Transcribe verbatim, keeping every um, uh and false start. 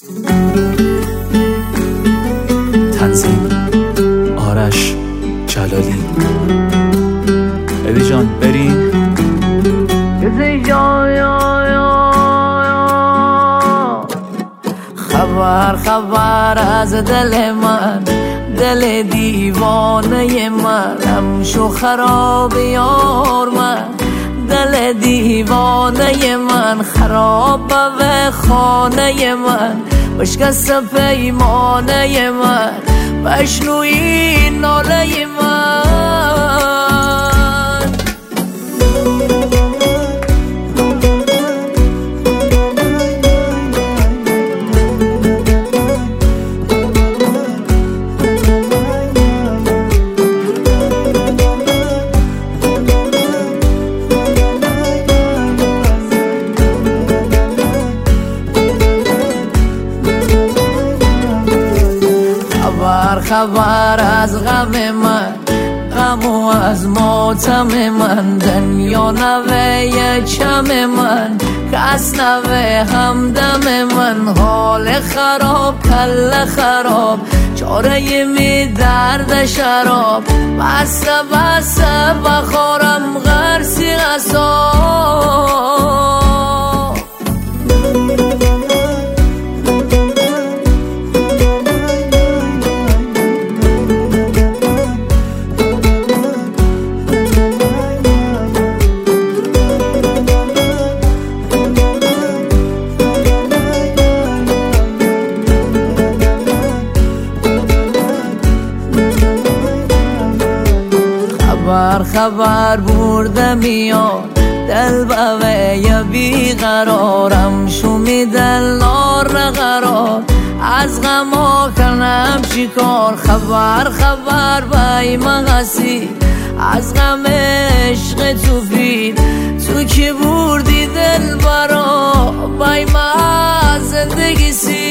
تنظیم آرش جلالی. ادی جان بریم. خبر خبر از دل من، دل دیوانه من، همشو خراب یار من. دل دیوانه من خراب به خانه من، بشکست پیمانه من، بشنوی ناله من. خبر خبر از غم من، غم و از ماتم من، دنیا نوه چم من، کس نوه همدم من. حال خراب کل خراب، چاره می درد شراب، بسته بسته بخورم غرسی غصاب. خبر خبر برده میاد دل بوه یا بیقرارم، شومی دل نار قرار، از غما کنم چیکار. خبر خبر بای مغسی از غم عشق تو بید، تو که بردی دل برا بای ما زندگی سی.